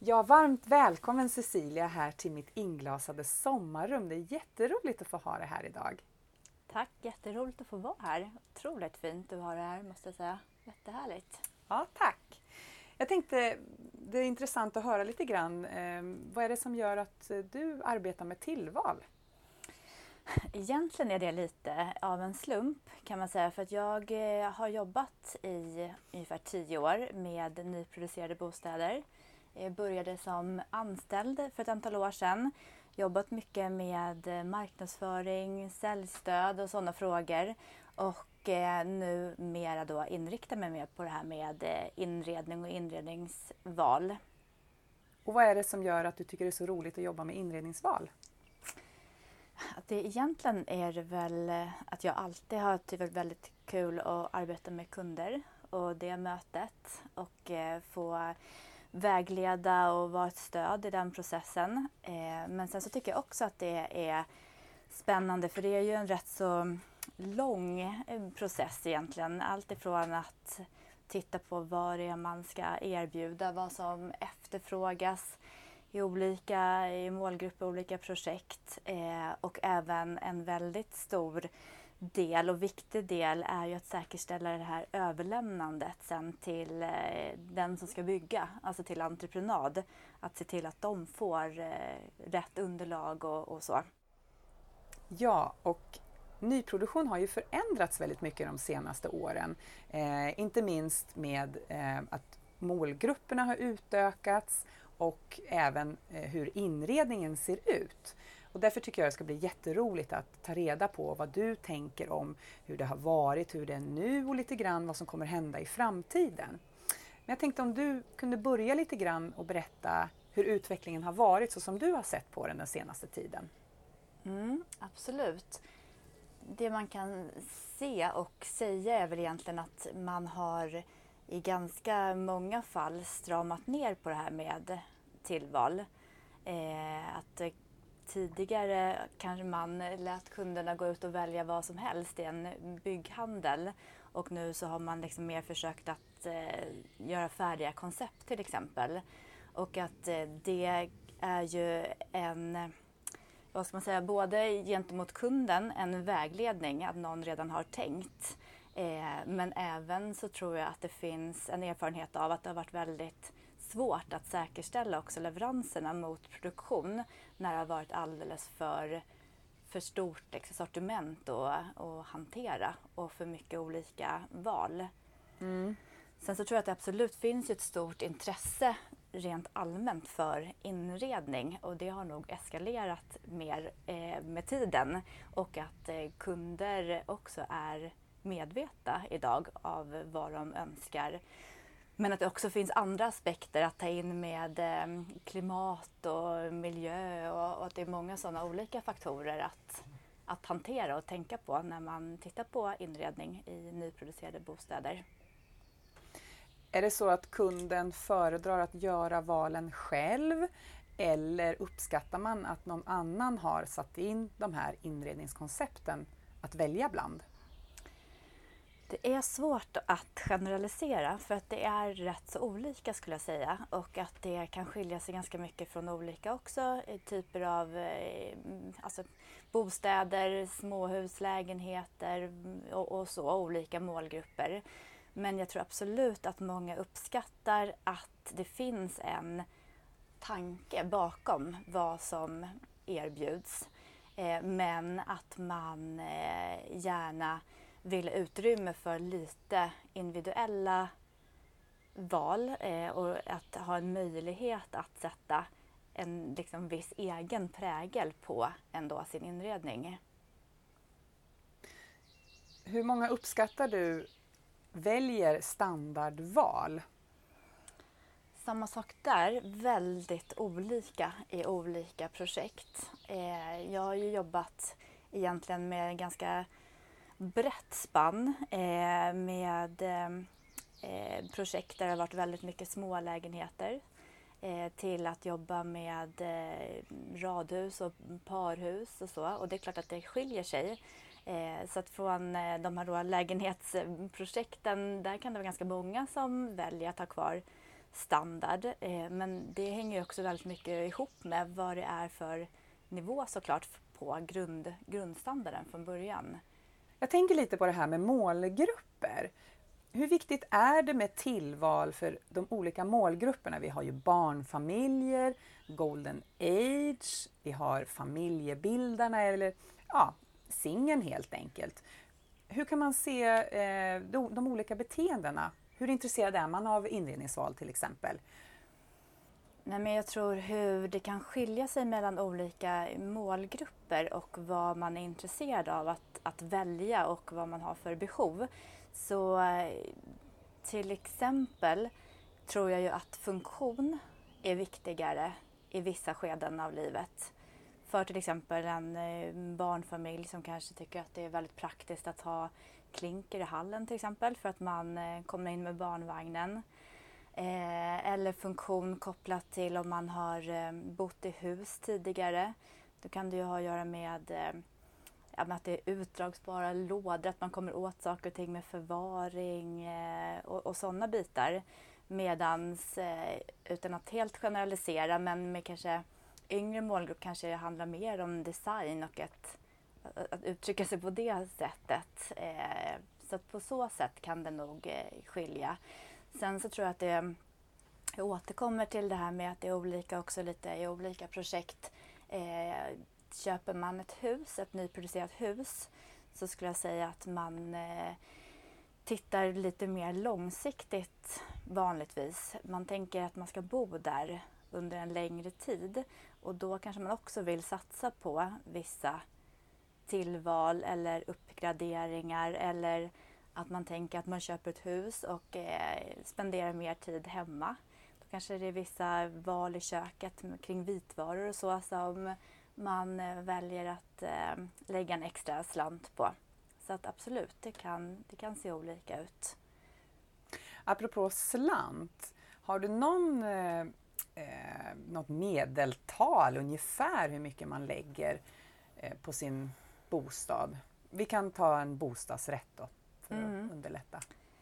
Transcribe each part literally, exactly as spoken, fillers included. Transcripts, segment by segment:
Ja, varmt välkommen Cecilia här till mitt inglasade sommarrum. Det är jätteroligt att få ha det här idag. Tack, jätteroligt att få vara här. Otroligt fint att ha det här måste jag säga. Jättehärligt. Ja, tack. Jag tänkte, det är intressant att höra lite grann. Eh, vad är det som gör att du arbetar med tillval? Egentligen är det lite av en slump kan man säga, för att jag eh, har jobbat i ungefär tio år med nyproducerade bostäder. Jag började som anställd för ett antal år sedan. Jobbat mycket med marknadsföring, säljstöd och sådana frågor. Och eh, nu mera då inriktar mig mer på det här med eh, inredning och inredningsval. Och vad är det som gör att du tycker det är så roligt att jobba med inredningsval? Att det egentligen är det väl att jag alltid har tyckt varit väldigt kul att arbeta med kunder och det mötet och eh, få vägleda och vara ett stöd i den processen. Eh, men sen så tycker jag också att det är spännande, för det är ju en rätt så lång process egentligen. Allt ifrån att titta på vad det är man ska erbjuda, vad som efterfrågas i olika i målgrupper, olika projekt eh, och även en väldigt stor del och viktig del är ju att säkerställa det här överlämnandet sen till eh, den som ska bygga, alltså till entreprenad. Att se till att de får eh, rätt underlag och, och så. Ja, och nyproduktion har ju förändrats väldigt mycket de senaste åren. Eh, inte minst med eh, att målgrupperna har utökats och även eh, hur inredningen ser ut. Och därför tycker jag det ska bli jätteroligt att ta reda på vad du tänker om hur det har varit, hur det är nu och lite grann vad som kommer hända i framtiden. Men jag tänkte om du kunde börja lite grann och berätta hur utvecklingen har varit så som du har sett på den den senaste tiden. Mm, absolut. Det man kan se och säga är väl egentligen att man har i ganska många fall stramat ner på det här med tillval. Eh, att eh, tidigare kanske man lät kunderna gå ut och välja vad som helst i en bygghandel och nu så har man liksom mer försökt att eh, göra färdiga koncept till exempel. Och att eh, det är ju en, vad ska man säga, både gentemot kunden en vägledning att någon redan har tänkt. Eh, men även så tror jag att det finns en erfarenhet av att det har varit väldigt svårt att säkerställa också leveranserna mot produktion när det har varit alldeles för, för stort liksom, sortiment att, att hantera och för mycket olika val. Mm. Sen så tror jag att det absolut finns ett stort intresse rent allmänt för inredning och det har nog eskalerat mer eh, med tiden och att eh, kunder också är medvetna idag av vad de önskar. Men att det också finns andra aspekter att ta in med eh, klimat och miljö och, och att det är många sådana olika faktorer att, att hantera och tänka på när man tittar på inredning i nyproducerade bostäder. Är det så att kunden föredrar att göra valen själv eller uppskattar man att någon annan har satt in de här inredningskoncepten att välja bland? Det är svårt att generalisera för att det är rätt så olika skulle jag säga och att det kan skilja sig ganska mycket från olika också typer av eh, alltså bostäder, småhus, lägenheter och, och så olika målgrupper. Men jag tror absolut att många uppskattar att det finns en tanke bakom vad som erbjuds eh, men att man eh, gärna vill utrymme för lite individuella val eh, och att ha en möjlighet att sätta en liksom, viss egen prägel på ändå sin inredning. Hur många uppskattar du väljer standardval? Samma sak där, väldigt olika i olika projekt. Eh, jag har ju jobbat egentligen med ganska brett spann eh, med eh, projekt där det har varit väldigt mycket små lägenheter eh, till att jobba med eh, radhus och parhus och så. Och det är klart att det skiljer sig. Eh, så att från eh, de här då lägenhetsprojekten, där kan det vara ganska många som väljer att ha kvar standard. Eh, men det hänger ju också väldigt mycket ihop med vad det är för nivå såklart på grund, grundstandarden från början. Jag tänker lite på det här med målgrupper. Hur viktigt är det med tillval för de olika målgrupperna? Vi har ju barnfamiljer, golden age, vi har familjebildarna eller ja, singeln helt enkelt. Hur kan man se eh, de, de olika beteendena? Hur intresserad är man av inredningsval till exempel? Nej, men jag tror hur det kan skilja sig mellan olika målgrupper och vad man är intresserad av att, att välja och vad man har för behov. Så till exempel tror jag ju att funktion är viktigare i vissa skeden av livet. För till exempel en barnfamilj som kanske tycker att det är väldigt praktiskt att ha klinker i hallen till exempel för att man kommer in med barnvagnen. Eh, eller funktion kopplat till om man har eh, bott i hus tidigare. Då kan det ju ha att göra med, eh, ja, med att det är utdragsbara lådor, att man kommer åt saker och ting med förvaring eh, och, och sådana bitar. Medans, eh, utan att helt generalisera, men med kanske yngre målgrupp kanske det handlar mer om design och ett, att uttrycka sig på det sättet. Eh, så att på så sätt kan det nog eh, skilja. Sen så tror jag att det, jag återkommer till det här med att det är olika också lite i olika projekt. Eh, köper man ett hus, ett nyproducerat hus, så skulle jag säga att man eh, tittar lite mer långsiktigt vanligtvis. Man tänker att man ska bo där under en längre tid och då kanske man också vill satsa på vissa tillval eller uppgraderingar eller att man tänker att man köper ett hus och eh, spenderar mer tid hemma. Då kanske det är vissa val i köket kring vitvaror och så som man eh, väljer att eh, lägga en extra slant på. Så att absolut, det kan, det kan se olika ut. Apropå slant, har du någon, eh, något medeltal ungefär hur mycket man lägger eh, på sin bostad? Vi kan ta en bostadsrätt då. För Mm. att underlätta.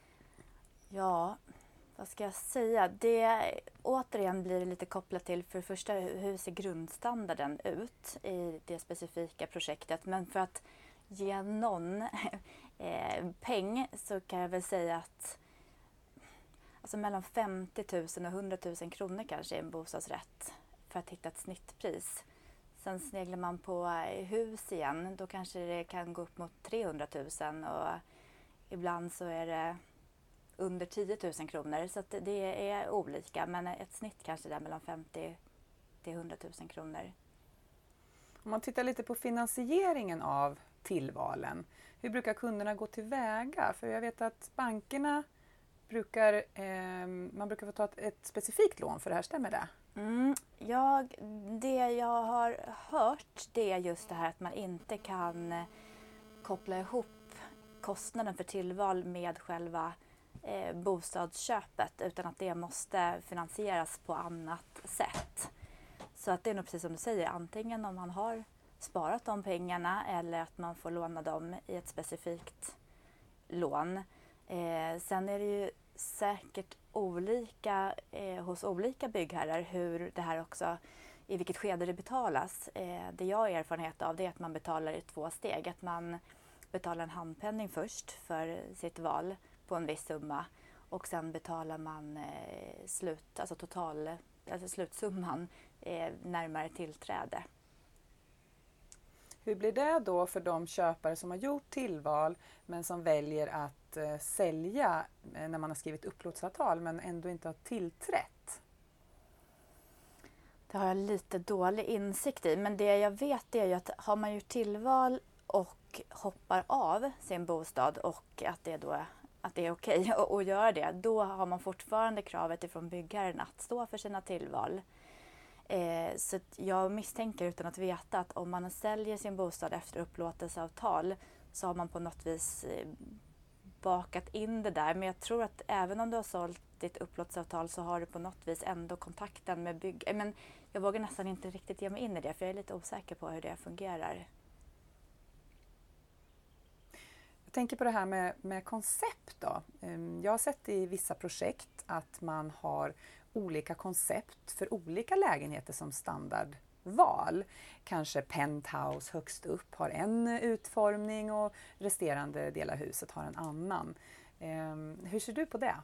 Ja, vad ska jag säga? Det återigen blir det lite kopplat till för det första hur ser grundstandarden ut i det specifika projektet. Men för att ge någon eh, peng så kan jag väl säga att alltså mellan femtio tusen och hundra tusen kronor kanske är en bostadsrätt för att hitta ett snittpris. Sen sneglar man på hus igen, då kanske det kan gå upp mot trehundra tusen och ibland så är det under tio tusen kronor, så att det är olika. Men ett snitt kanske där mellan femtio till hundra tusen kronor. Om man tittar lite på finansieringen av tillvalen, hur brukar kunderna gå tillväga? För jag vet att bankerna brukar, eh, man brukar få ta ett, ett specifikt lån för det här, stämmer det? Mm, jag, det jag har hört det är just det här att man inte kan koppla ihop kostnaden för tillval med själva eh, bostadsköpet utan att det måste finansieras på annat sätt. Så att det är nog precis som du säger, antingen om man har sparat de pengarna eller att man får låna dem i ett specifikt lån. Eh, sen är det ju säkert olika eh, hos olika byggherrar hur det här också, i vilket skede det betalas. Eh, det jag har erfarenhet av det är att man betalar i två steg. Att man betalar en handpenning först för sitt val på en viss summa och sen betalar man eh, slut, alltså total, alltså slutsumman eh, närmare tillträde. Hur blir det då för de köpare som har gjort tillval men som väljer att eh, sälja eh, när man har skrivit upplåtelseavtal men ändå inte har tillträtt? Det har jag lite dålig insikt i, men det jag vet är ju att har man gjort tillval och hoppar av sin bostad och att det, då, att det är okej att, att göra det, då har man fortfarande kravet ifrån byggherren att stå för sina tillval. Eh, så jag misstänker utan att veta att om man säljer sin bostad efter upplåtelseavtal så har man på något vis eh, bakat in det där. Men jag tror att även om du har sålt ditt upplåtelseavtal så har du på något vis ändå kontakten med bygg... Eh, men jag vågar nästan inte riktigt ge mig in i det för jag är lite osäker på hur det fungerar. Jag tänker på det här med, med koncept då. Jag har sett i vissa projekt att man har olika koncept för olika lägenheter som standardval. Kanske penthouse högst upp har en utformning och resterande del av huset har en annan. Eh, hur ser du på det?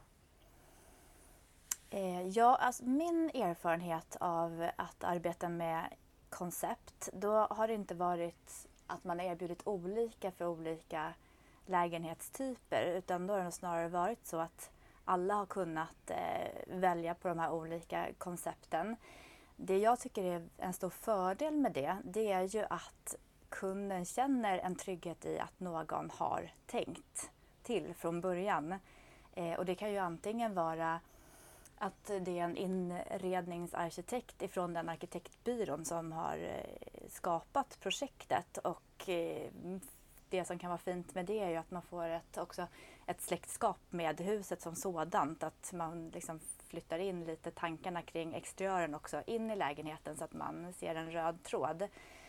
Eh, ja, alltså min erfarenhet av att arbeta med koncept, då har det inte varit att man har erbjudit olika för olika lägenhetstyper, utan då har det snarare varit så att alla har kunnat eh, välja på de här olika koncepten. Det jag tycker är en stor fördel med det, det är ju att kunden känner en trygghet i att någon har tänkt till från början. Eh, och det kan ju antingen vara att det är en inredningsarkitekt ifrån den arkitektbyrån som har skapat projektet, och det som kan vara fint med det är ju att man får ett, också ett släktskap med huset som sådant, att man liksom flyttar in lite tankarna kring exteriören också in i lägenheten så att man ser en röd tråd.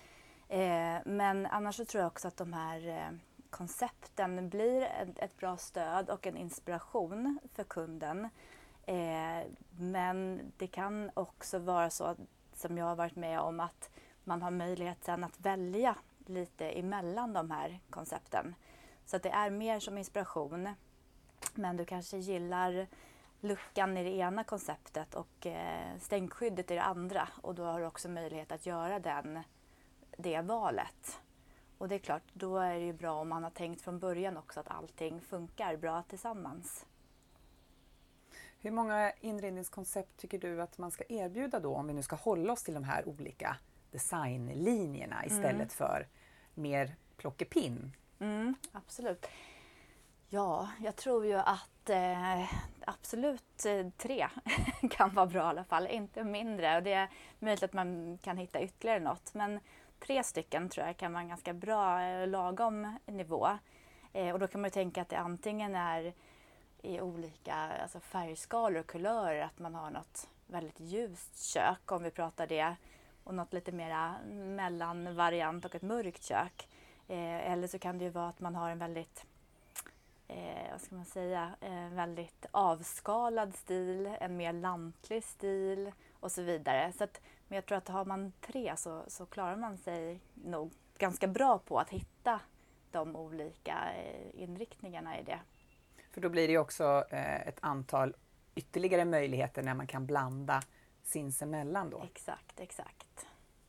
Men annars så tror jag också att de här koncepten blir ett bra stöd och en inspiration för kunden. Eh, men det kan också vara så, som jag har varit med om, att man har möjlighet sen att välja lite emellan de här koncepten. Så att det är mer som inspiration, men du kanske gillar luckan i det ena konceptet och eh, stänkskyddet i det andra, och då har du också möjlighet att göra den, det valet. Och det är klart, då är det ju bra om man har tänkt från början också att allting funkar bra tillsammans. Hur många inredningskoncept tycker du att man ska erbjuda då, om vi nu ska hålla oss till de här olika designlinjerna istället mm. för mer plockepinn? Mm, absolut. Ja, jag tror ju att eh, absolut eh, tre kan vara bra i alla fall, inte mindre. Och det är möjligt att man kan hitta ytterligare något, men tre stycken tror jag kan vara en ganska bra, eh, lagom nivå. Eh, och då kan man ju tänka att det antingen är i olika alltså färgskalor och kulörer, att man har något väldigt ljust kök om vi pratar det, och något lite mera mellanvariant och ett mörkt kök. Eh, eller så kan det ju vara att man har en väldigt, eh, vad ska man säga, eh, väldigt avskalad stil, en mer lantlig stil och så vidare. Så att, men jag tror att har man tre så, så klarar man sig nog ganska bra på att hitta de olika eh, inriktningarna i det. För då blir det ju också eh, ett antal ytterligare möjligheter när man kan blanda sinsemellan då. Exakt, exakt.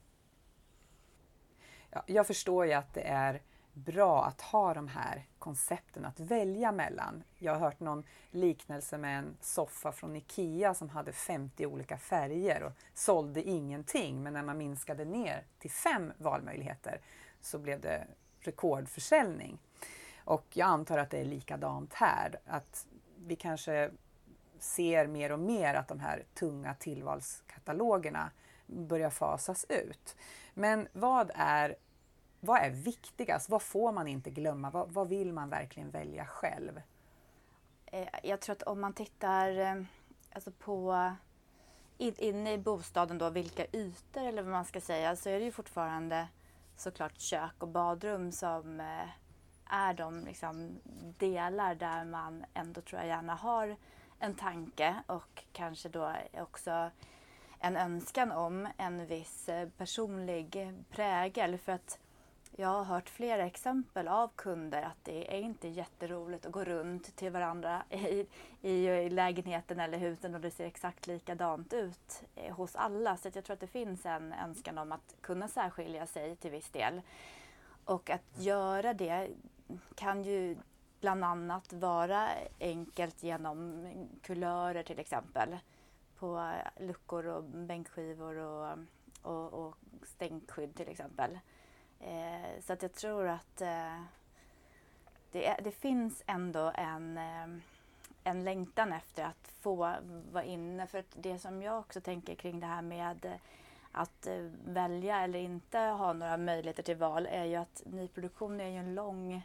Ja, jag förstår ju att det är bra att ha de här koncepten att välja mellan. Jag har hört någon liknelse med en soffa från Ikea som hade femtio olika färger och sålde ingenting, men när man minskade ner till fem valmöjligheter så blev det rekordförsäljning. Och jag antar att det är likadant här, att vi kanske ser mer och mer att de här tunga tillvalskatalogerna börjar fasas ut. Men vad är, vad är viktigast? Vad får man inte glömma? Vad, vad vill man verkligen välja själv? Jag tror att om man tittar alltså på in, inne i bostaden då, vilka ytor eller vad man ska säga, så är det ju fortfarande såklart kök och badrum som är de liksom delar där man ändå tror jag gärna har en tanke och kanske då också en önskan om en viss personlig prägel. För att jag har hört flera exempel av kunder att det är inte jätteroligt att gå runt till varandra i, i, i lägenheten eller husen och det ser exakt likadant ut hos alla. Så att jag tror att det finns en önskan om att kunna särskilja sig till viss del. Och att göra det kan ju bland annat vara enkelt genom kulörer till exempel på luckor och bänkskivor och, och, och stänkskydd till exempel. Eh, så att jag tror att eh, det, är, det finns ändå en, eh, en längtan efter att få vara inne. För att det som jag också tänker kring det här med att eh, välja eller inte ha några möjligheter till val är ju att nyproduktion är ju en lång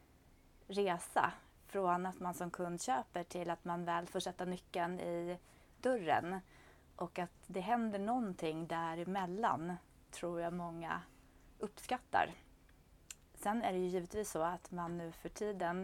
resa från att man som kund köper till att man väl får sätta nyckeln i dörren. Och att det händer någonting däremellan tror jag många uppskattar. Sen är det ju givetvis så att man nu för tiden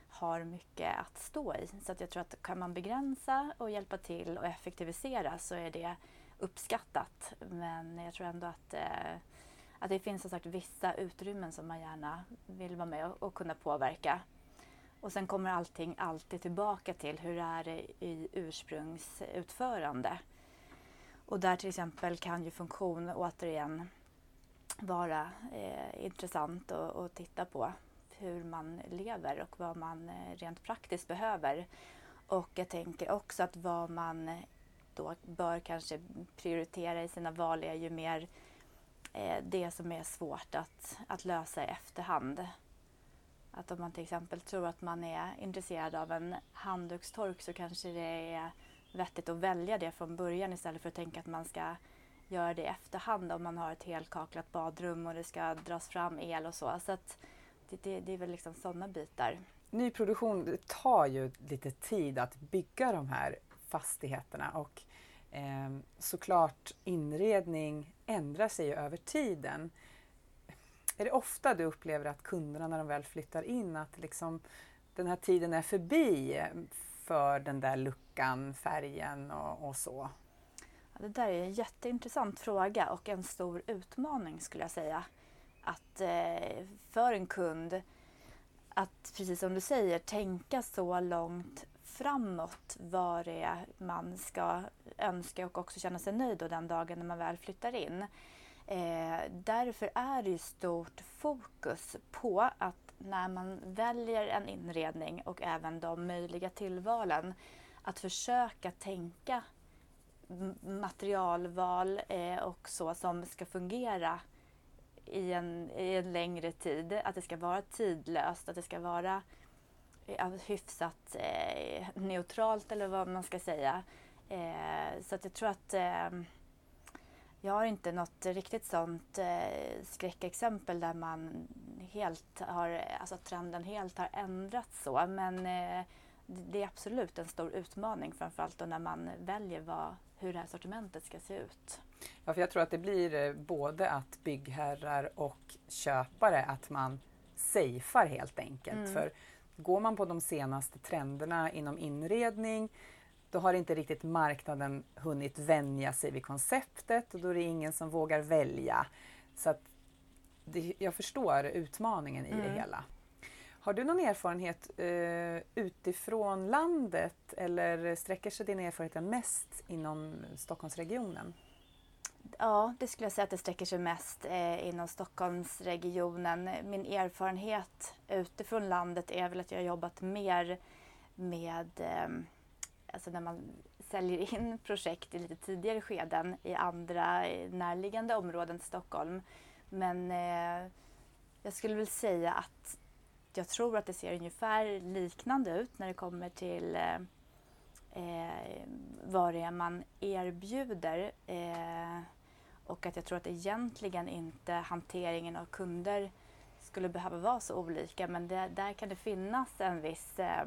har mycket att stå i. Så att jag tror att kan man begränsa och hjälpa till och effektivisera så är det uppskattat. Men jag tror ändå att, eh, att det finns som sagt vissa utrymmen som man gärna vill vara med och, och kunna påverka. Och sen kommer allting alltid tillbaka till hur är det i ursprungsutförande. Och där till exempel kan ju funktion återigen vara eh, intressant att, att titta på hur man lever och vad man eh, rent praktiskt behöver. Och jag tänker också att vad man då bör kanske prioritera i sina val är ju mer eh, det som är svårt att, att lösa i efterhand. Att om man till exempel tror att man är intresserad av en handdukstork så kanske det är vettigt att välja det från början istället för att tänka att man ska göra det i efterhand om man har ett helkaklat badrum och det ska dras fram el och så. Så att det, det, det är väl liksom sådana bitar. Nyproduktion tar ju lite tid att bygga de här fastigheterna och eh, såklart inredning ändrar sig ju över tiden. Är det ofta du upplever att kunderna när de väl flyttar in att liksom den här tiden är förbi för den där luckan, färgen och, och så? Ja, det där är en jätteintressant fråga och en stor utmaning skulle jag säga. Att eh, för en kund att precis som du säger tänka så långt framåt vad det är man ska önska och också känna sig nöjd då den dagen när man väl flyttar in. Eh, därför är det ju stort fokus på att när man väljer en inredning och även de möjliga tillvalen att försöka tänka materialval eh, och så som ska fungera i en, i en längre tid. Att det ska vara tidlöst, att det ska vara eh, hyfsat eh, neutralt eller vad man ska säga. Eh, så att jag tror att eh, jag har inte något riktigt sånt eh, skräckexempel där man helt har, alltså trenden helt har ändrats så. Men eh, det är absolut en stor utmaning framförallt då när man väljer vad, hur det här sortimentet ska se ut. Ja, för jag tror att det blir både att byggherrar och köpare att man safear helt enkelt. Mm. För går man på de senaste trenderna inom inredning då har inte riktigt marknaden hunnit vänja sig vid konceptet och då är det ingen som vågar välja. Så att det, jag förstår utmaningen i mm. det hela. Har du någon erfarenhet eh, utifrån landet eller sträcker sig din erfarenhet mest inom Stockholmsregionen? Ja, det skulle jag säga att det sträcker sig mest eh, inom Stockholmsregionen. Min erfarenhet utifrån landet är väl att jag har jobbat mer med eh, alltså när man säljer in projekt i lite tidigare skeden i andra närliggande områden till Stockholm. Men eh, jag skulle väl säga att jag tror att det ser ungefär liknande ut när det kommer till eh, vad det är man erbjuder. Eh, och att jag tror att egentligen inte hanteringen av kunder skulle behöva vara så olika. Men det, där kan det finnas en viss, eh,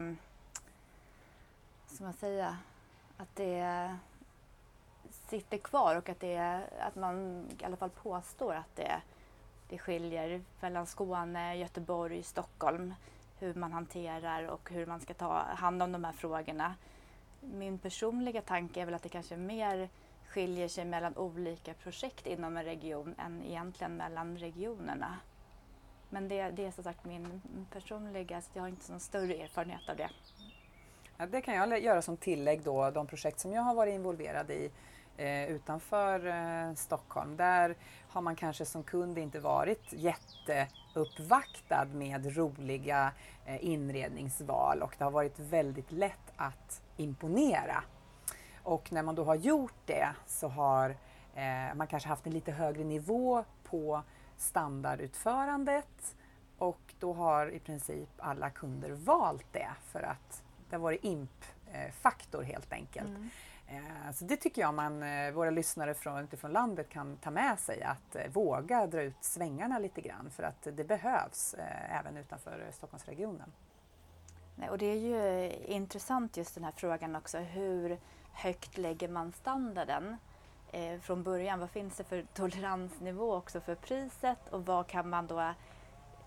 som man säger, att det sitter kvar och att, det, att man i alla fall påstår att det Det skiljer mellan Skåne, Göteborg, Stockholm, hur man hanterar och hur man ska ta hand om de här frågorna. Min personliga tanke är väl att det kanske mer skiljer sig mellan olika projekt inom en region än egentligen mellan regionerna. Men det, det är som sagt min personliga, så jag har inte någon större erfarenhet av det. Ja, det kan jag göra som tillägg då, de projekt som jag har varit involverad i. Eh, utanför eh, Stockholm. Där har man kanske som kund inte varit jätteuppvaktad med roliga eh, inredningsval och det har varit väldigt lätt att imponera. Och när man då har gjort det så har eh, man kanske haft en lite högre nivå på standardutförandet och då har i princip alla kunder valt det för att det har varit imp-faktor helt enkelt. Mm. Så det tycker jag man, våra lyssnare från, utifrån landet kan ta med sig, att våga dra ut svängarna lite grann för att det behövs även utanför Stockholmsregionen. Och det är ju intressant just den här frågan också, hur högt lägger man standarden eh, från början? Vad finns det för toleransnivå också för priset och vad kan man då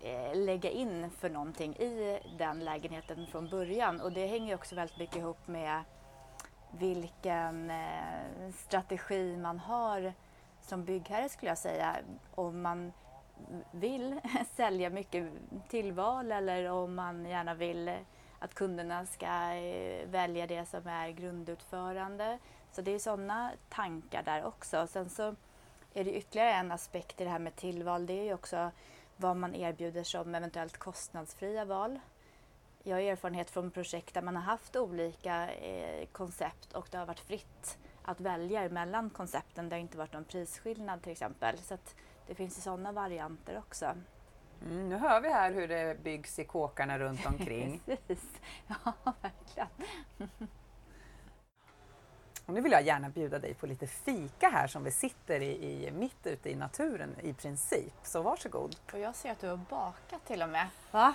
eh, lägga in för någonting i den lägenheten från början. Och det hänger också väldigt mycket ihop med vilken eh, strategi man har som byggherre, skulle jag säga. Om man vill sälja mycket tillval eller om man gärna vill att kunderna ska eh, välja det som är grundutförande. Så det är sådana tankar där också. Sen så är det ytterligare en aspekt i det här med tillval. Det är ju också vad man erbjuder som eventuellt kostnadsfria val. Jag har erfarenhet från projekt där man har haft olika eh, koncept och det har varit fritt att välja mellan koncepten. Det har inte varit någon prisskillnad till exempel. Så att det finns ju sådana varianter också. Mm, nu hör vi här hur det byggs i kåkarna runt omkring. Precis, ja verkligen. Och nu vill jag gärna bjuda dig på lite fika här som vi sitter i, i mitt ute i naturen i princip. Så varsågod. Och jag ser att du har bakat till och med. Va?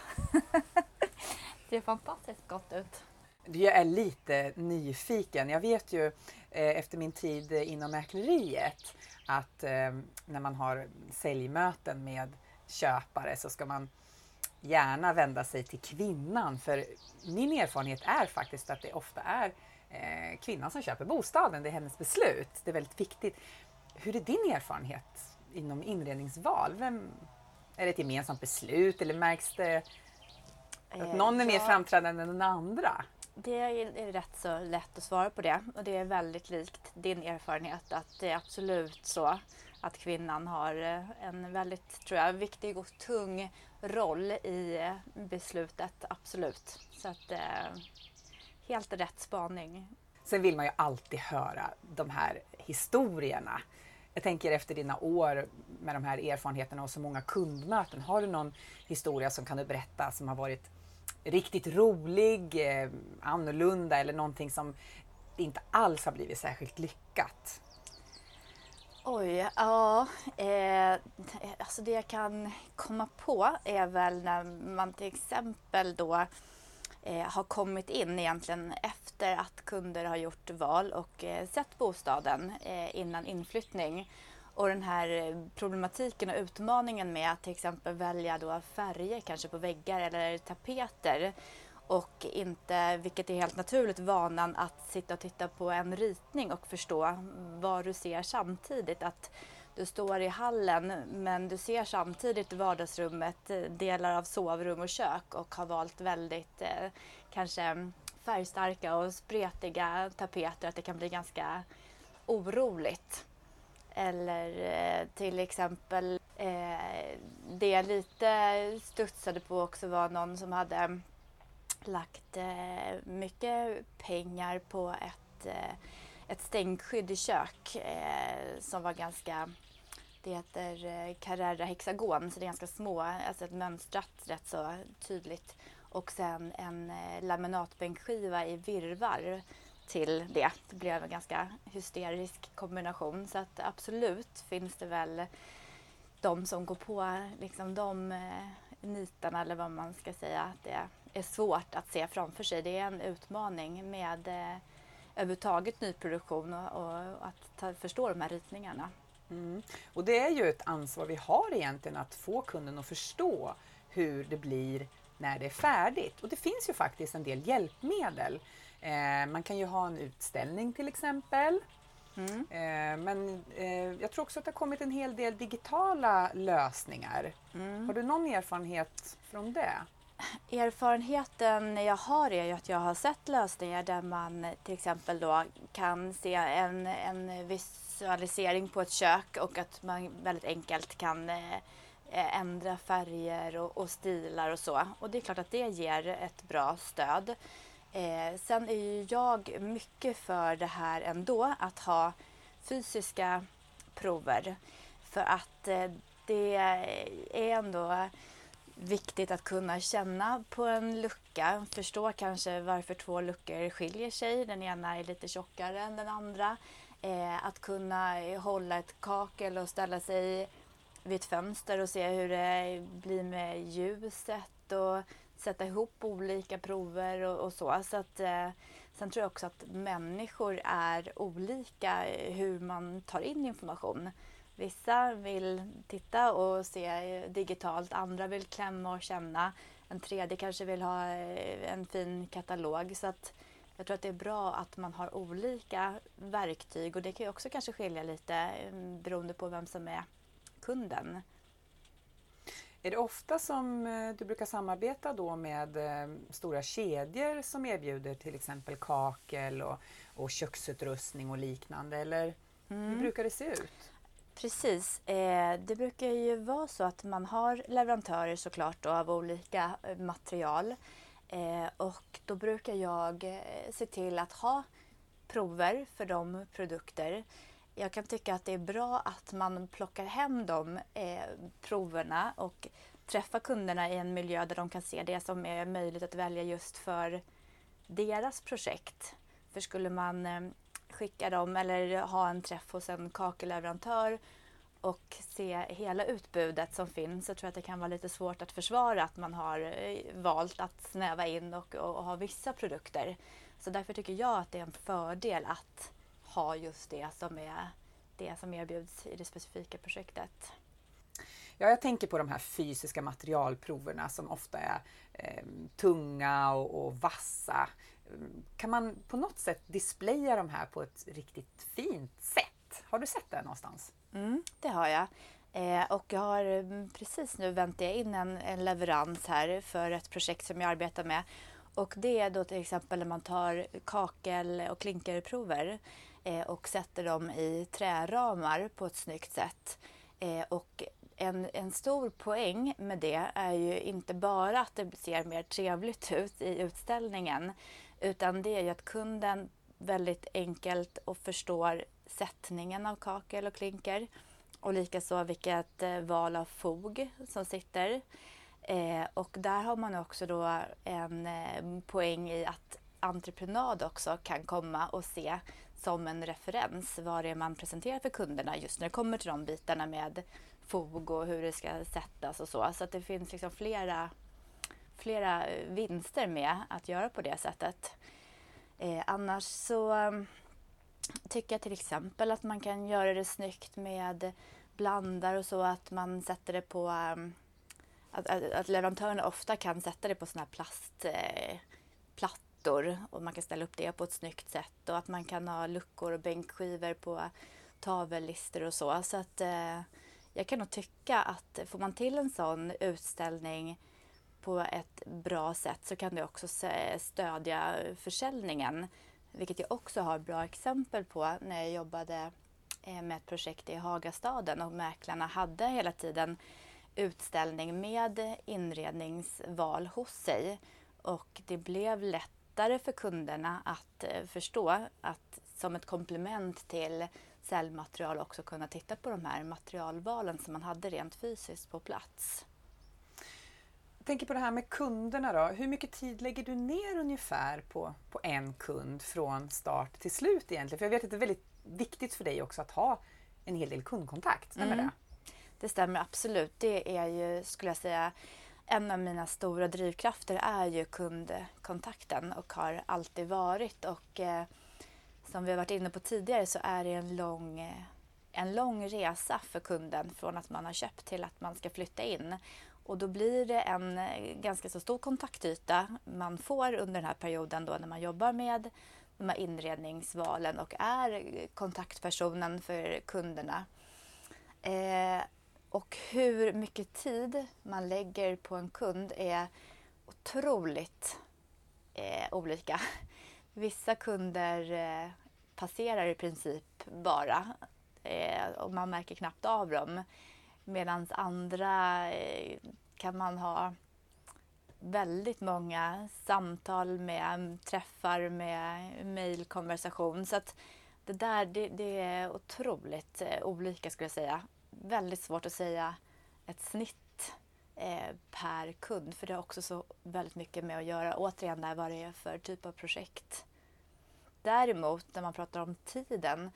Det ser fantastiskt gott ut. Jag är lite nyfiken. Jag vet ju eh, efter min tid inom mäkleriet att eh, när man har säljmöten med köpare så ska man gärna vända sig till kvinnan. För min erfarenhet är faktiskt att det ofta är eh, kvinnan som köper bostaden. Det är hennes beslut. Det är väldigt viktigt. Hur är din erfarenhet inom inredningsval? Vem, är det ett gemensamt beslut eller märks det att någon är mer framträdande än den andra? Det är rätt så lätt att svara på det och det är väldigt likt din erfarenhet att det är absolut så att kvinnan har en väldigt, tror jag, viktig och tung roll i beslutet, absolut. Så att eh, helt rätt spaning. Sen vill man ju alltid höra de här historierna. Jag tänker efter dina år med de här erfarenheterna och så många kundmöten, har du någon historia som kan du berätta som har varit riktigt rolig, eh, annorlunda eller någonting som inte alls har blivit särskilt lyckat? Oj, ja. Eh, alltså det jag kan komma på är väl när man till exempel då eh, har kommit in egentligen efter att kunder har gjort val och eh, sett bostaden eh, innan inflyttning. Och den här problematiken och utmaningen med att till exempel välja då färger kanske på väggar eller tapeter och inte, vilket är helt naturligt, vanan att sitta och titta på en ritning och förstå vad du ser samtidigt. Att du står i hallen men du ser samtidigt vardagsrummet, delar av sovrum och kök och har valt väldigt eh, kanske färgstarka och spretiga tapeter, att det kan bli ganska oroligt. Eller eh, till exempel eh, det jag lite studsade på också var någon som hade lagt eh, mycket pengar på ett, eh, ett stänkskydd i kök eh, som var ganska, det heter eh, Carrera hexagon, så det är ganska små, alltså ett mönstrat rätt så tydligt. Och sen en eh, laminatbänkskiva i virvar till det. Det blev en ganska hysterisk kombination. Så att absolut finns det väl de som går på liksom de eh, nitarna eller vad man ska säga. Att det är svårt att se framför sig. Det är en utmaning med eh, överhuvudtaget nyproduktion och, och att ta, förstå de här ritningarna. Mm. Och det är ju ett ansvar vi har egentligen att få kunden att förstå hur det blir när det är färdigt. Och det finns ju faktiskt en del hjälpmedel. Eh, man kan ju ha en utställning till exempel. Mm. Eh, men eh, jag tror också att det har kommit en hel del digitala lösningar. Mm. Har du någon erfarenhet från det? Erfarenheten jag har är ju att jag har sett lösningar där man till exempel då kan se en, en visualisering på ett kök och att man väldigt enkelt kan eh, ändra färger och, och stilar och så. Och det är klart att det ger ett bra stöd. Eh, sen är ju jag mycket för det här ändå, att ha fysiska prover. För att eh, det är ändå viktigt att kunna känna på en lucka, förstå kanske varför två luckor skiljer sig. Den ena är lite tjockare än den andra. Eh, att kunna hålla ett kakel och ställa sig vid ett fönster och se hur det blir med ljuset och sätta ihop olika prover och, och så. Så att, eh, sen tror jag också att människor är olika hur man tar in information. Vissa vill titta och se digitalt, andra vill klämma och känna. En tredje kanske vill ha en fin katalog. Så att jag tror att det är bra att man har olika verktyg, och det kan ju också kanske skilja lite beroende på vem som är kunden. Är det ofta som du brukar samarbeta då med stora kedjor som erbjuder till exempel kakel och, och köksutrustning och liknande, eller mm. hur brukar det se ut? Precis, eh, det brukar ju vara så att man har leverantörer såklart då, av olika material, eh, och då brukar jag eh, se till att ha prover för de produkter. Jag kan tycka att det är bra att man plockar hem de eh, proverna och träffar kunderna i en miljö där de kan se det som är möjligt att välja just för deras projekt. För skulle man eh, skicka dem eller ha en träff hos en kakelleverantör och se hela utbudet som finns, så tror jag att det kan vara lite svårt att försvara att man har eh, valt att snäva in och, och, och ha vissa produkter. Så därför tycker jag att det är en fördel att ha just det som är det som erbjuds i det specifika projektet. Ja, jag tänker på de här fysiska materialproverna som ofta är eh, tunga och, och vassa. Kan man på något sätt displaya de här på ett riktigt fint sätt? Har du sett det någonstans? Mm, det har jag. Eh, och jag har precis nu väntat in en, en leverans här för ett projekt som jag arbetar med. Och det är då till exempel när man tar kakel- och klinkerprover eh, och sätter dem i träramar på ett snyggt sätt. Eh, och en, en stor poäng med det är ju inte bara att det ser mer trevligt ut i utställningen, utan det är ju att kunden väldigt enkelt och förstår sättningen av kakel och klinker, och likaså vilket eh, val av fog som sitter. Eh, och där har man också då en eh, poäng i att entreprenad också kan komma och se som en referens vad det är man presenterar för kunderna just när det kommer till de bitarna med fog och hur det ska sättas och så. Så att det finns liksom flera, flera vinster med att göra på det sättet. Eh, annars så um, tycker jag till exempel att man kan göra det snyggt med blandar och så, att man sätter det på um, Att, att, att leverantörerna ofta kan sätta det på såna här plastplattor eh, och man kan ställa upp det på ett snyggt sätt, och att man kan ha luckor och bänkskivor på tavellister och så. Så att eh, jag kan nog tycka att får man till en sån utställning på ett bra sätt, så kan det också stödja försäljningen, vilket jag också har bra exempel på när jag jobbade eh, med ett projekt i Hagastaden, och mäklarna hade hela tiden utställning med inredningsval hos sig, och det blev lättare för kunderna att eh, förstå att som ett komplement till säljmaterial också kunna titta på de här materialvalen som man hade rent fysiskt på plats. Jag tänker på det här med kunderna då. Hur mycket tid lägger du ner ungefär på, på en kund från start till slut egentligen? För jag vet att det är väldigt viktigt för dig också att ha en hel del kundkontakt. Stämmer Mm. det? Det stämmer absolut. Det är ju, skulle jag säga, en av mina stora drivkrafter är ju kundkontakten, och har alltid varit. Och eh, som vi har varit inne på tidigare, så är det en lång, eh, en lång resa för kunden från att man har köpt till att man ska flytta in. Och då blir det en eh, ganska så stor kontaktyta man får under den här perioden då, när man jobbar med de här inredningsvalen och är kontaktpersonen för kunderna. Eh, Och hur mycket tid man lägger på en kund är otroligt eh, olika. Vissa kunder eh, passerar i princip bara eh, och man märker knappt av dem. Medan andra eh, kan man ha väldigt många samtal med, träffar med, mejlkonversation. Så att det där det, det är otroligt eh, olika, skulle jag säga. Väldigt svårt att säga ett snitt eh, per kund, för det har också så väldigt mycket med att göra återigen där vad det är för typ av projekt. Däremot när man pratar om tiden,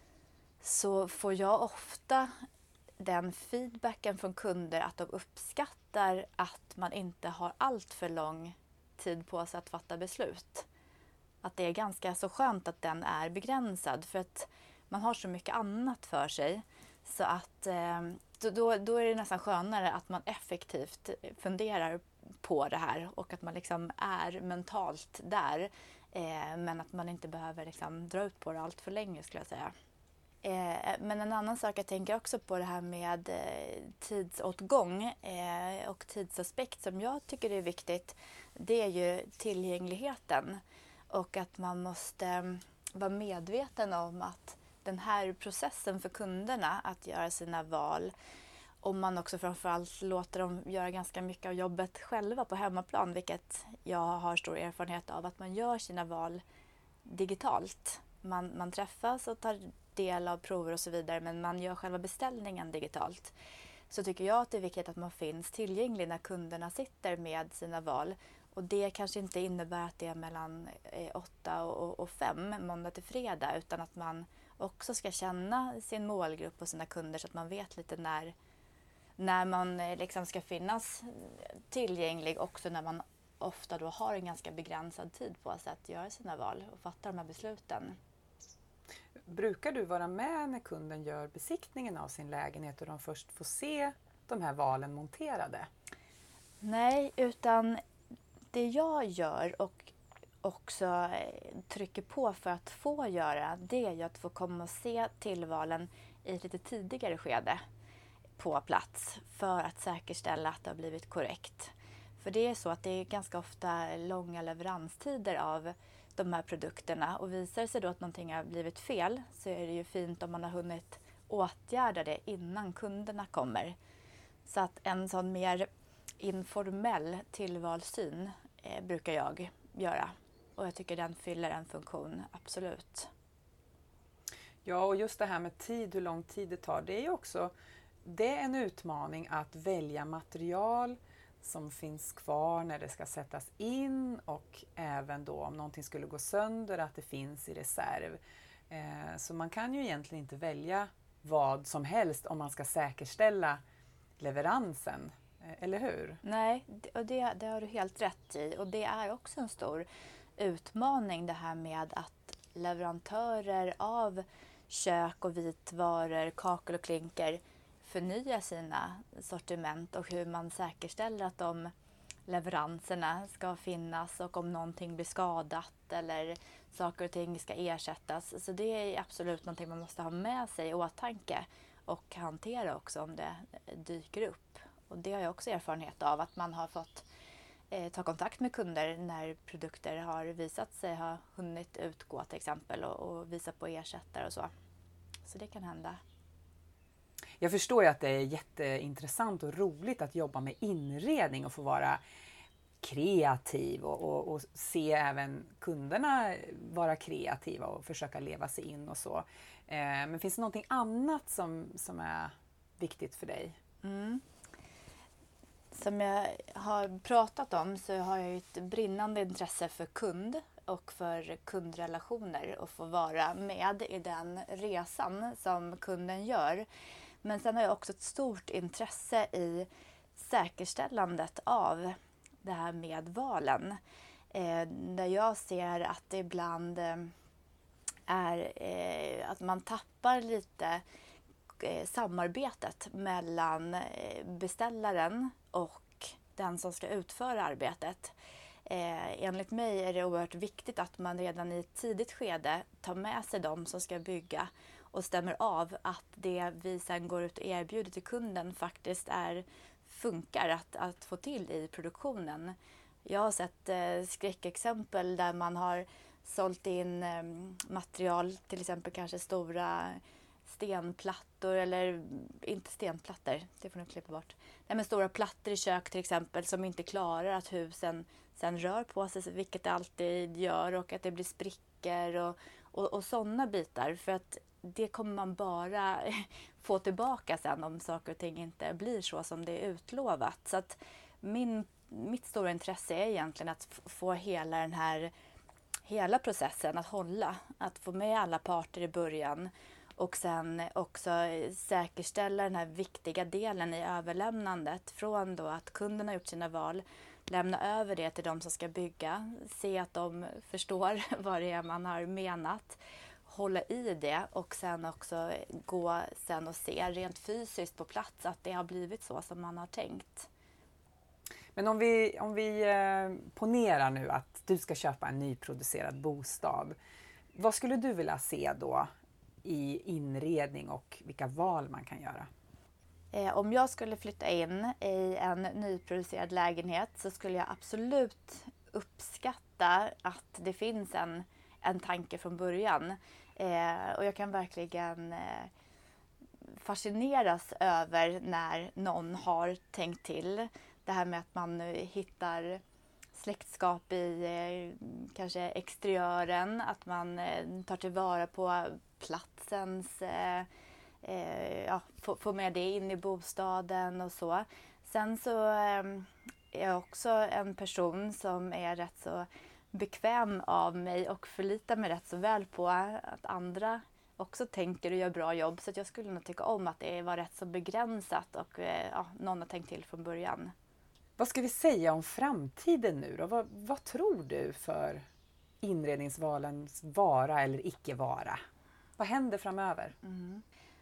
så får jag ofta den feedbacken från kunder att de uppskattar att man inte har allt för lång tid på sig att fatta beslut. Att det är ganska så skönt att den är begränsad, för att man har så mycket annat för sig. Så att eh, då, då är det nästan skönare att man effektivt funderar på det här och att man liksom är mentalt där. Eh, men att man inte behöver liksom dra ut på det allt för länge skulle jag säga. Eh, men en annan sak jag tänker också på det här med eh, tidsåtgång eh, och tidsaspekt som jag tycker är viktigt. Det är ju tillgängligheten och att man måste eh, vara medveten om att den här processen för kunderna att göra sina val, om man också framförallt låter dem göra ganska mycket av jobbet själva på hemmaplan, vilket jag har stor erfarenhet av, att man gör sina val digitalt. Man, man träffas och tar del av prover och så vidare, men man gör själva beställningen digitalt. Så tycker jag att det är viktigt att man finns tillgänglig när kunderna sitter med sina val. Och det kanske inte innebär att det är mellan åtta och fem måndag till fredag, utan att man också ska känna sin målgrupp och sina kunder så att man vet lite när, när man liksom ska finnas tillgänglig, också när man ofta då har en ganska begränsad tid på sig att göra sina val och fatta de här besluten. Brukar du vara med när kunden gör besiktningen av sin lägenhet och de först får se de här valen monterade? Nej, utan det jag gör och också trycker på för att få göra, det är ju att få komma och se tillvalen i ett lite tidigare skede på plats för att säkerställa att det har blivit korrekt. För det är så att det är ganska ofta långa leveranstider av de här produkterna, och visar sig då att någonting har blivit fel så är det ju fint om man har hunnit åtgärda det innan kunderna kommer. Så att en sån mer informell tillvalssyn eh, brukar jag göra, och jag tycker den fyller en funktion, absolut. Ja, och just det här med tid, hur lång tid det tar, det är ju också det är en utmaning att välja material som finns kvar när det ska sättas in, och även då om någonting skulle gå sönder att det finns i reserv. Eh, så man kan ju egentligen inte välja vad som helst om man ska säkerställa leveransen, eh, eller hur? Nej, och det, det har du helt rätt i, och det är också en stor utmaning det här med att leverantörer av kök och vitvaror, kakel och klinker förnya sina sortiment, och hur man säkerställer att de leveranserna ska finnas och om någonting blir skadat eller saker och ting ska ersättas. Så det är absolut någonting man måste ha med sig i åtanke och hantera också om det dyker upp. Och det har jag också erfarenhet av, att man har fått eh, ta kontakt med kunder när produkter har visat sig ha hunnit utgå till exempel, och, och visa på ersättare och så. Så det kan hända. Jag förstår ju att det är jätteintressant och roligt att jobba med inredning och få vara kreativ och, och, och se även kunderna vara kreativa och försöka leva sig in och så. Eh, men finns det någonting annat som, som är viktigt för dig? Mm. Som jag har pratat om så har jag ett brinnande intresse för kund och för kundrelationer och få vara med i den resan som kunden gör. Men sen har jag också ett stort intresse i säkerställandet av det här med valen. Eh, där jag ser att det ibland eh, är eh, att man tappar lite eh, samarbetet mellan eh, beställaren och den som ska utföra arbetet. Eh, enligt mig är det oerhört viktigt att man redan i ett tidigt skede tar med sig de som ska bygga och stämmer av att det vi sen går ut och erbjuder till kunden faktiskt är, funkar att, att få till i produktionen. Jag har sett eh, skräckexempel där man har sålt in eh, material, till exempel kanske stora stenplattor, eller inte stenplattor, det får ni klippa bort. Nej, men stora plattor i kök till exempel som inte klarar att husen sen rör på sig, vilket det alltid gör, och att det blir sprickor och, och, och sådana bitar. För att det kommer man bara få tillbaka sen om saker och ting inte blir så som det är utlovat. Så att min, mitt stora intresse är egentligen att få hela den här hela processen att hålla. Att få med alla parter i början och sen också säkerställa den här viktiga delen i överlämnandet från då att kunden har gjort sina val, lämna över det till de som ska bygga, se att de förstår vad det är man har menat, hålla i det och sen också gå sen och se rent fysiskt på plats att det har blivit så som man har tänkt. Men om vi, om vi eh, ponerar nu att du ska köpa en nyproducerad bostad. Vad skulle du vilja se då i inredning och vilka val man kan göra? Eh, om jag skulle flytta in i en nyproducerad lägenhet så skulle jag absolut uppskatta att det finns en, en tanke från början. Eh, och jag kan verkligen eh, fascineras över när någon har tänkt till. Det här med att man hittar släktskap i eh, kanske exteriören, att man eh, tar tillvara på platsens, eh, eh, ja, få, få med det in i bostaden och så. Sen så eh, är jag också en person som är rätt så bekväm av mig och förlitar mig rätt så väl på att andra också tänker och gör bra jobb. Så att jag skulle nog tycka om att det var rätt så begränsat och eh, ja, någon har tänkt till från början. Vad ska vi säga om framtiden nu då? Vad, vad tror du för inredningsvalens vara eller icke vara? Vad händer framöver? Mm.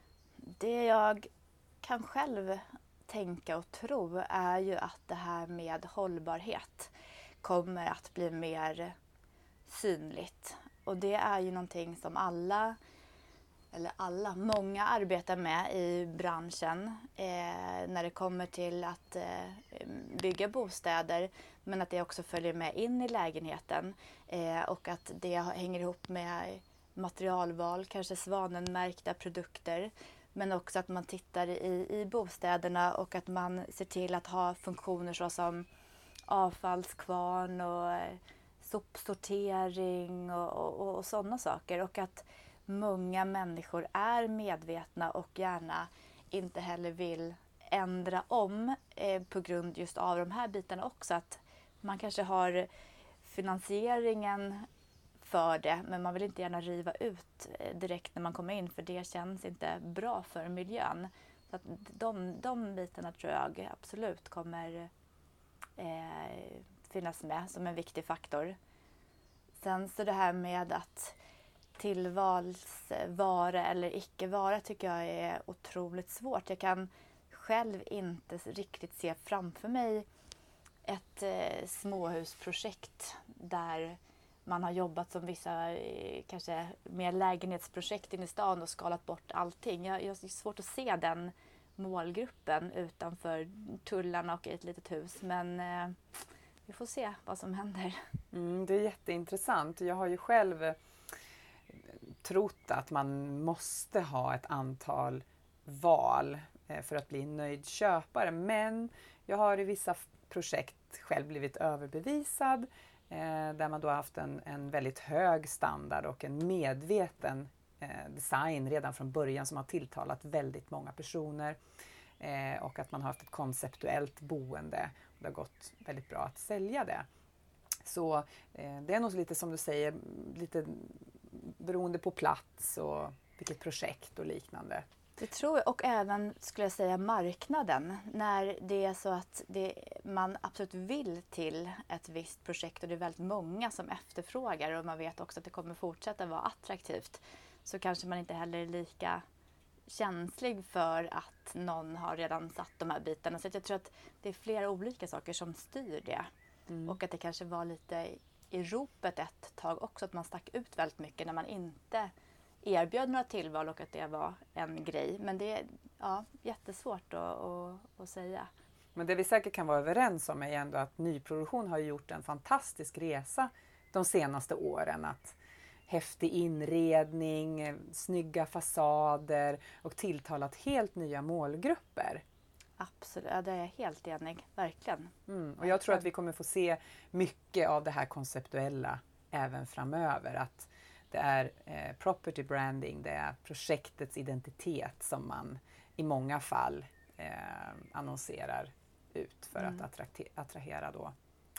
Det jag kan själv tänka och tro är ju att det här med hållbarhet kommer att bli mer synligt. Och det är ju någonting som alla, eller alla, många arbetar med i branschen eh, när det kommer till att eh, bygga bostäder, men att det också följer med in i lägenheten eh, och att det hänger ihop med materialval, kanske svanenmärkta produkter, men också att man tittar i, i bostäderna och att man ser till att ha funktioner såsom avfallskvarn och eh, sopsortering och, och, och sådana saker, och att många människor är medvetna och gärna inte heller vill ändra om eh, på grund just av de här bitarna också. Att man kanske har finansieringen för det, men man vill inte gärna riva ut eh, direkt när man kommer in, för det känns inte bra för miljön. Så att de, de bitarna tror jag absolut kommer eh, finnas med som en viktig faktor. Sen så det här med att tillvalsvara eller icke-vara tycker jag är otroligt svårt. Jag kan själv inte riktigt se framför mig ett eh, småhusprojekt där man har jobbat som vissa eh, kanske mer lägenhetsprojekt in i stan och skalat bort allting. Jag, jag har svårt att se den målgruppen utanför tullarna och ett litet hus, men eh, vi får se vad som händer. Mm, det är jätteintressant. Jag har ju själv trott att man måste ha ett antal val för att bli en nöjd köpare. Men jag har i vissa projekt själv blivit överbevisad där man då har haft en, en väldigt hög standard och en medveten design redan från början som har tilltalat väldigt många personer. Och att man har haft ett konceptuellt boende. Det har gått väldigt bra att sälja det. Så eh, det är nog lite som du säger, lite beroende på plats och vilket projekt och liknande. Det tror jag, och även skulle jag säga marknaden. När det är så att det, man absolut vill till ett visst projekt och det är väldigt många som efterfrågar och man vet också att det kommer fortsätta vara attraktivt, så kanske man inte heller är lika känslig för att någon har redan satt de här bitarna. Så jag tror att det är flera olika saker som styr det. Mm. Och att det kanske var lite i ropet ett tag också, att man stack ut väldigt mycket när man inte erbjöd några tillval och att det var en grej. Men det är ja, jättesvårt att, att, att säga. Men det vi säkert kan vara överens om är ändå att nyproduktion har gjort en fantastisk resa de senaste åren. Att häftig inredning, snygga fasader och tilltalat helt nya målgrupper. Absolut, ja, det är jag helt enig, verkligen. Mm, och jag tror att vi kommer få se mycket av det här konceptuella även framöver. Att det är eh, property branding, det är projektets identitet som man i många fall eh, annonserar ut för mm. att attrakte- attrahera då,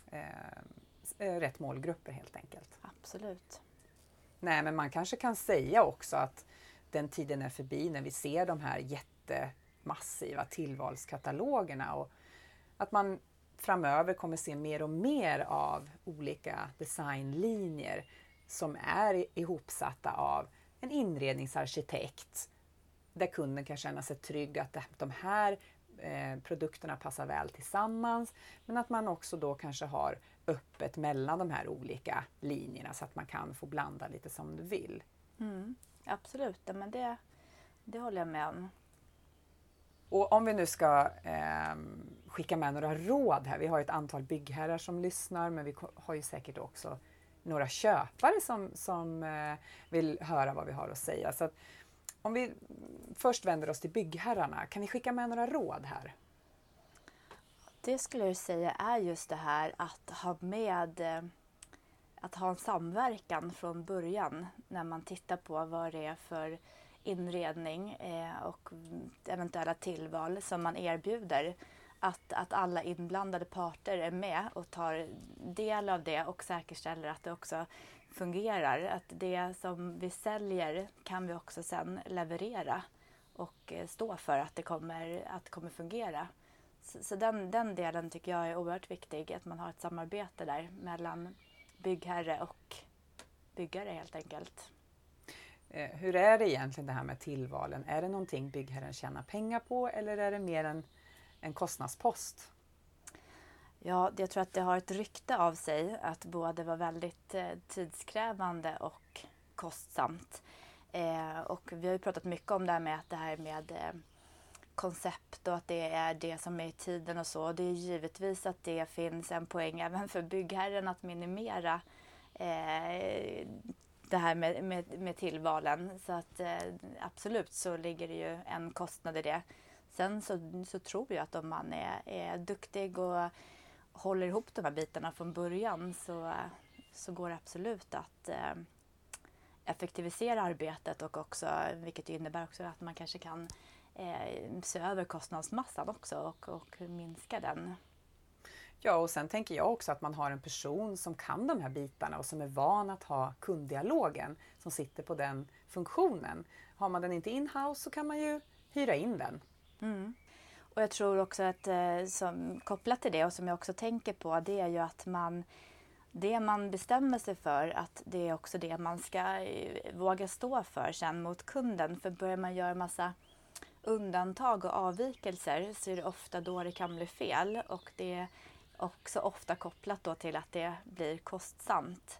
eh, rätt målgrupper helt enkelt. Absolut. Nej, men man kanske kan säga också att den tiden är förbi när vi ser de här jättemassiva tillvalskatalogerna och att man framöver kommer se mer och mer av olika designlinjer som är ihopsatta av en inredningsarkitekt där kunden kan känna sig trygg att de här eh, produkterna passar väl tillsammans, men att man också då kanske har öppet mellan de här olika linjerna så att man kan få blanda lite som du vill. Mm, absolut, men det, det håller jag med om. Och om vi nu ska eh, skicka med några råd här. Vi har ett antal byggherrar som lyssnar, men vi har ju säkert också några köpare som, som eh, vill höra vad vi har att säga. Så att, om vi först vänder oss till byggherrarna, kan vi skicka med några råd här? Det skulle jag säga är just det här att ha med, att ha en samverkan från början när man tittar på vad det är för inredning eh, och eventuella tillval som man erbjuder. Att, att alla inblandade parter är med och tar del av det och säkerställer att det också fungerar. Att det som vi säljer kan vi också sen leverera och eh, stå för att det kommer, att det kommer fungera. Så, så den, den delen tycker jag är oerhört viktig, att man har ett samarbete där mellan byggherre och byggare helt enkelt. Hur är det egentligen det här med tillvalen? Är det någonting byggherren tjänar pengar på eller är det mer en, en kostnadspost? Ja, jag tror att det har ett rykte av sig att både vara väldigt eh, tidskrävande och kostsamt. Eh, och vi har ju pratat mycket om det här med att det här med eh, koncept och att det är det som är i tiden och så. Det är givetvis att det finns en poäng även för byggherren att minimera eh, det här med, med, med tillvalen. Så att eh, absolut så ligger det ju en kostnad i det. Sen så, så tror jag att om man är, är duktig och håller ihop de här bitarna från början så, så går det absolut att eh, effektivisera arbetet och också, vilket innebär också att man kanske kan eh, se över kostnadsmassan också och, och minska den. Ja, och sen tänker jag också att man har en person som kan de här bitarna och som är van att ha kunddialogen som sitter på den funktionen. Har man den inte in-house så kan man ju hyra in den. Mm. Och jag tror också att eh, som, kopplat till det och som jag också tänker på, det är ju att man det man bestämmer sig för, att det är också det man ska eh, våga stå för sen mot kunden. För börjar man göra massa undantag och avvikelser så är det ofta då det kan bli fel, och det är också ofta kopplat då till att det blir kostsamt.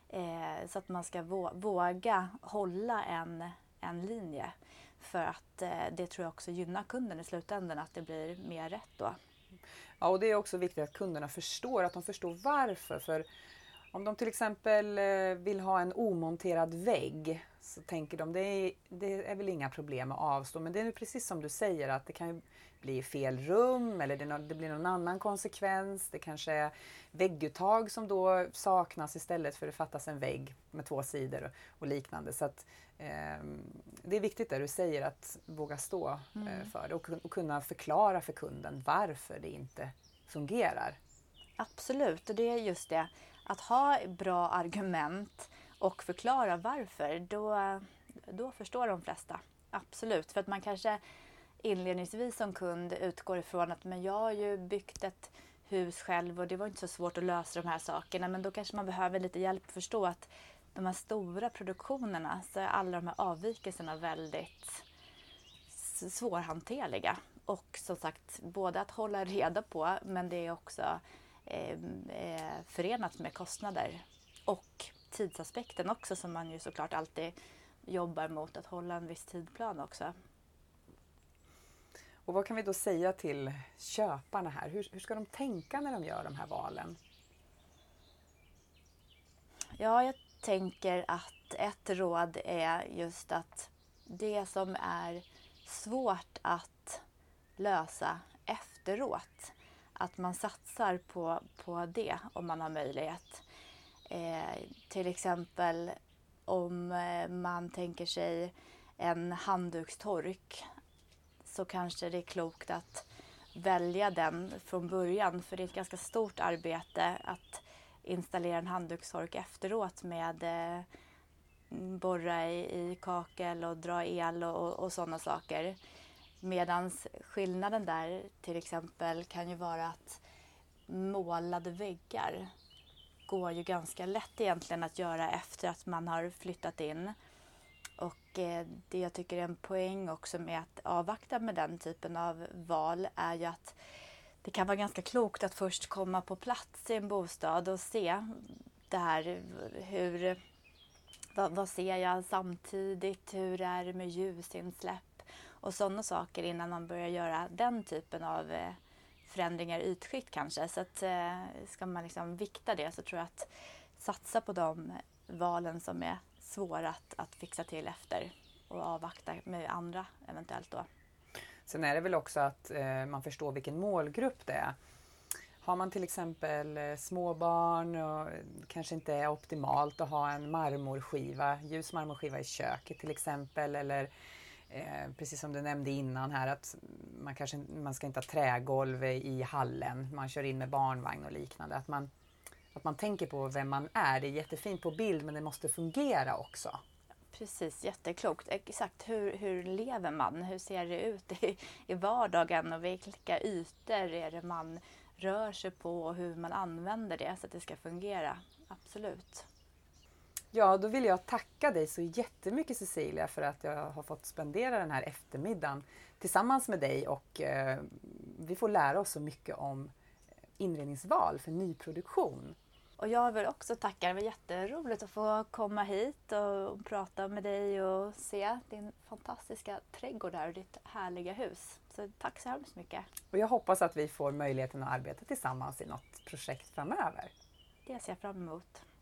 Eh, så att man ska vå- våga hålla en, en linje. För att eh, det tror jag också gynnar kunden i slutändan, att det blir mer rätt då. Ja, och det är också viktigt att kunderna förstår, att de förstår varför. För om de till exempel vill ha en omonterad vägg så tänker de det är, det är väl inga problem att avstå. Men det är precis som du säger, att det kan ju bli fel rum eller det, det blir någon annan konsekvens. Det kanske är vägguttag som då saknas istället för att det fattas en vägg med två sidor och, och liknande. Så att, eh, det är viktigt det du säger, att våga stå mm. eh, för det och, och kunna förklara för kunden varför det inte fungerar. Absolut, och det är just det. Att ha bra argument och förklara varför, då, då förstår de flesta. Absolut, för att man kanske inledningsvis som kund utgår ifrån att men jag har ju byggt ett hus själv och det var inte så svårt att lösa de här sakerna. Men då kanske man behöver lite hjälp att förstå att de här stora produktionerna så är alla de här avvikelserna väldigt svårhanterliga. Och som sagt, både att hålla reda på, men det är också eh, eh, förenat med kostnader. Och tidsaspekten också, som man ju såklart alltid jobbar mot, att hålla en viss tidplan också. Och vad kan vi då säga till köparna här? Hur, hur ska de tänka när de gör de här valen? Ja, jag tänker att ett råd är just att det som är svårt att lösa efteråt, att man satsar på, på det om man har möjlighet. Eh, till exempel om man tänker sig en handdukstork, så kanske det är klokt att välja den från början. För det är ett ganska stort arbete att installera en handdukstork efteråt med eh, borra i, i kakel och dra el och, och sådana saker. Medans skillnaden där till exempel kan ju vara att målade väggar går ju ganska lätt egentligen att göra efter att man har flyttat in. Och eh, det jag tycker är en poäng också med att avvakta med den typen av val är ju att det kan vara ganska klokt att först komma på plats i en bostad och se det här, hur, vad, vad ser jag samtidigt, hur är det med ljusinsläpp och sådana saker innan man börjar göra den typen av eh, förändringar i ytskikt kanske. Så att eh, ska man liksom vikta det så tror jag att satsa på de valen som är svåra att, att fixa till efter och avvakta med andra eventuellt då. Sen är det väl också att eh, man förstår vilken målgrupp det är. Har man till exempel eh, småbarn och kanske inte är optimalt att ha en marmorskiva, ljus marmorskiva i köket till exempel, eller eh, precis som du nämnde innan här att man kanske man ska inte ha trägolv i hallen, man kör in med barnvagn och liknande. Att man, att man tänker på vem man är, det är jättefint på bild men det måste fungera också. Precis, jätteklokt. Exakt, hur, hur lever man? Hur ser det ut i, i vardagen och vilka ytor är det man rör sig på och hur man använder det så att det ska fungera? Absolut. Ja, då vill jag tacka dig så jättemycket Cecilia för att jag har fått spendera den här eftermiddagen tillsammans med dig och eh, vi får lära oss så mycket om inredningsval för nyproduktion. Och jag vill också tacka, det var jätteroligt att få komma hit och prata med dig och se din fantastiska trädgård här och ditt härliga hus. Så tack så hemskt mycket. Och jag hoppas att vi får möjligheten att arbeta tillsammans i något projekt framöver. Det ser jag fram emot.